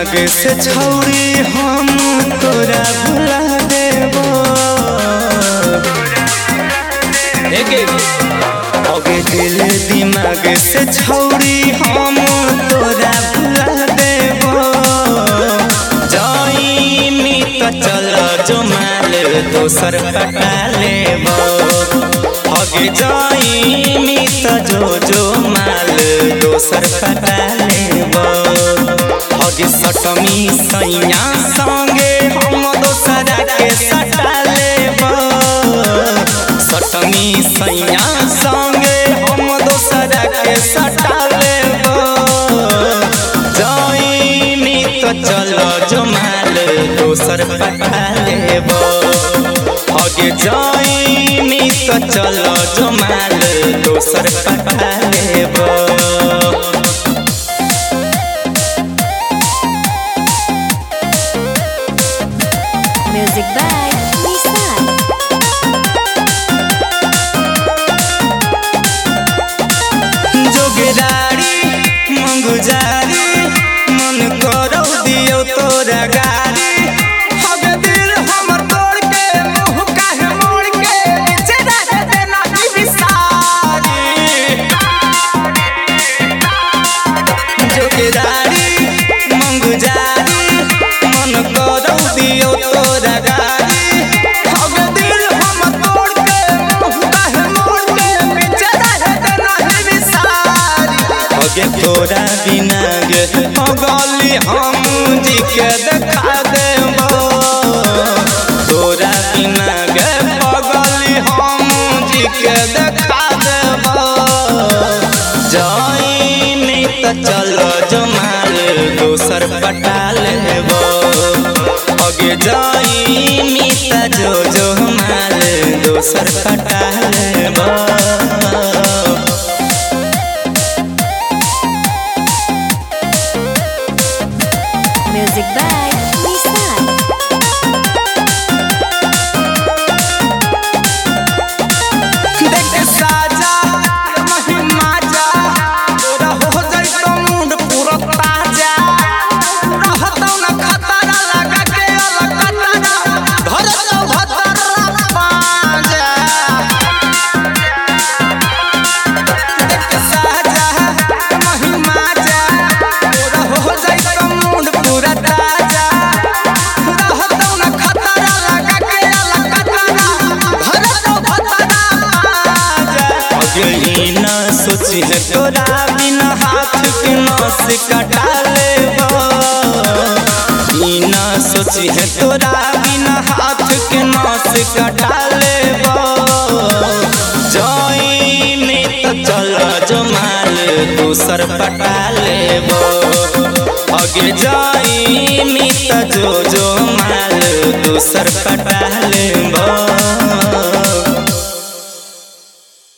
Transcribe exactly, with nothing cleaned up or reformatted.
दिमाग से छौरी हम तोरा भुला देबो। अगे दिल दिमाग से छौरी हम तोरा भुला देबो। जाइमी तो चल जो माल दोसर पटा लेबो। अगे जाइमी तो जो जो माल दोसर पटा लेबो। अगे सटमी सैया संगे हम दोसरा के सटा लेबो। सटमी सैया संगे हम दोसरा के सटा लेबो। जाइमी तो चलो जो माल दोसर पटा लेबो। अगे जाइमी तो चलो जो माल दोसर पटा लेबो। Music by Nissan. जोगेदारी मंगुजारी मन करो दियो तोरा गारी। हगे दिल हमर तोड़ के मुँह काहे मोड़ के नीचे रख देना ई बिसारी। जोगेदारी मंगुजारी मन करो दियो तोरा गारी। हगे दिल हमर तोड़ के मुँह काहे मोड़ के नीचे रख देना ई बिसारी। अगे तोरा बिना गे गली हम जी के देखा देबो। तोरा बिना गे पगली हम जी के देखा देबो। जाइमी तो चलो जो माल दोसर पटा लेबो। अगे जाइमी तो जो जो माल दोसर पटा लेबो। Music by Nissan. देख साजा महिमा जा तोरा हो जाई तो मुंड पूरा ताजा। रहतौ न खतरा लगा के अलग खतरा भरतौ भतरा पाजा। देख साजा महिमा जा तोरा हो जाई तो मुंड पूरा ताजा। रहतौ न खतरा लगा के अलग खतरा भरतौ भतरा पाजा। अगे ई ना सोची है तोरा बिना हाथ के नस कटा लेबो। ई ना सोची है तोरा बिना हाथ के नस कटा लेबो। जाइमी तो चलो जो माल दोसर पटा लेबो। अगे जाइमी तो जो जो माल दोसर पटा लेबो।